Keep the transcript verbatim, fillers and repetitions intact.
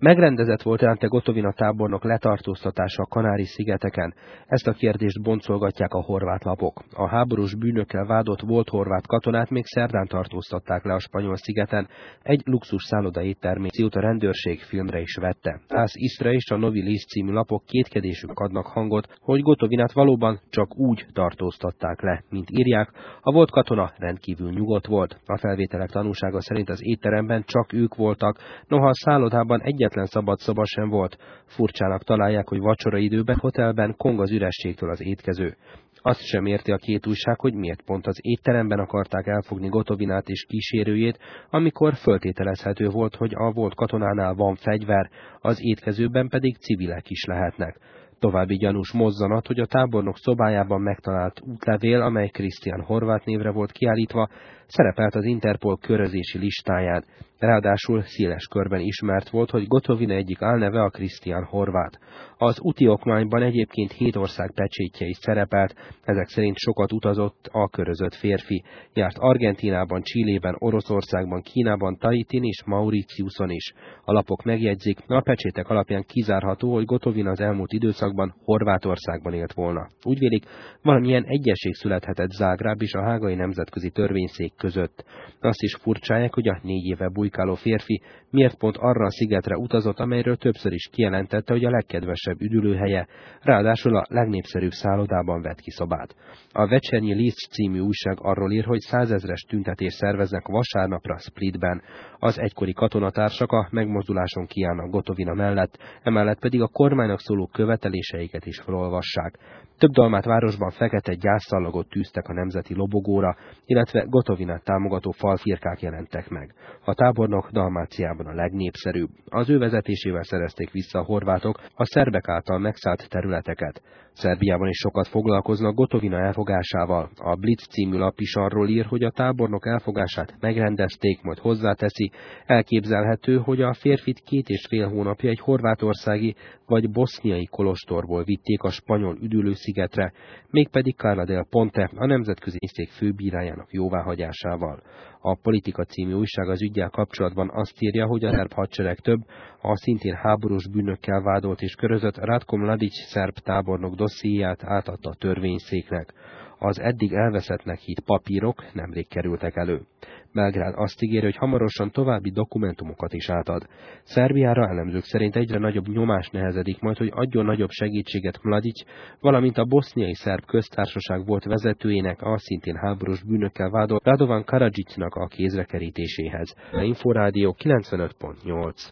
Megrendezett volt Ante Gotovina tábornok letartóztatása a Kanári-szigeteken? Ezt a kérdést boncolgatják a horvát lapok. A háborús bűnökkel vádolt volt horvát katonát még szerdán tartóztatták le a spanyol szigeten, egy luxus szálloda éttermét a rendőrség filmre is vette. Az Isztra és a Novi List című lapok kétkedésük adnak hangot, hogy Gotovinát valóban csak úgy tartóztatták le, mint írják. A volt katona rendkívül nyugodt volt. A felvételek tanúsága szerint az étteremben csak ők voltak, noha a szállodában egyetlen szabad szoba sem volt. Furcsának találják, hogy vacsora időben hotelben kong az ürességtől az étkező. Azt sem érti a két újság, hogy miért pont az étteremben akarták elfogni Gotovinát és kísérőjét, amikor föltételezhető volt, hogy a volt katonánál van fegyver, az étkezőben pedig civilek is lehetnek. További gyanús mozzanat, hogy a tábornok szobájában megtalált útlevél, amely Krisztián Horváth névre volt kiállítva, szerepelt az Interpol körözési listáján. Ráadásul széles körben ismert volt, hogy Gotovina egyik álneve a Krisztián Horváth. Az úti okmányban egyébként hét ország pecsétje is szerepelt, ezek szerint sokat utazott a körözött férfi. Járt Argentínában, Chilében, Oroszországban, Kínában, Tahitin és Mauritiuson is. A lapok megjegyzik, a pecsétek alapján kizárható, hogy Gotovina az elmúlt időszakban Horvátországban élt volna. Úgy vélik, valamilyen egyesség születhetett Zágráb és a hágai nemzetközi törvényszék között. Azt is furcsálják, hogy a négy éve bujkáló férfi miért pont arra a szigetre utazott, amelyről többször is kijelentette, hogy a legkedvesebb üdülőhelye, ráadásul a legnépszerűbb szállodában vett ki szobát. A Večernji List című újság arról ír, hogy százezres tüntetést szerveznek vasárnapra Splitben. Az egykori katonatársak a megmozduláson kiállnak Gotovina mellett, emellett pedig a kormánynak szóló követeléseiket is felolvassák. Több Dalmát városban fekete gyászszallagot tűztek a nemzeti lobogóra, illetve Gotovinát támogató falfirkák jelentek meg. A tábornok Dalmáciában a legnépszerűbb. Az ő vezetésével szerezték vissza a horvátok a szerbek által megszállt területeket. Szerbiában is sokat foglalkoznak Gotovina elfogásával. A Blitz című lap is arról ír, hogy a tábornok elfogását megrendezték, majd hozzáteszi, elképzelhető, hogy a férfit két és fél hónapja egy horvátországi vagy boszniai kolostorból vitték a spanyol üdülőszigetre, mégpedig Carla del Ponte, a nemzetközi szék főbírájának jóváhagyásával. A Politika című újság az üggyel kapcsolatban azt írja, hogy a szerb hadsereg több, a szintén háborús bűnökkel vádolt és körözött Ratko Mladić szerb tábornok dossziéját átadta a törvényszéknek. Az eddig elveszettnek hitt papírok nemrég kerültek elő. Belgrád azt ígéri, hogy hamarosan további dokumentumokat is átad. Szerbiára elemzők szerint egyre nagyobb nyomás nehezedik majd, hogy adjon nagyobb segítséget Mladić, valamint a boszniai szerb köztársaság volt vezetőjének, a szintén háborús bűnökkel vádolt Radovan Karadžićnak a kézrekerítéséhez. A Inforádió kilencvenöt pont nyolc.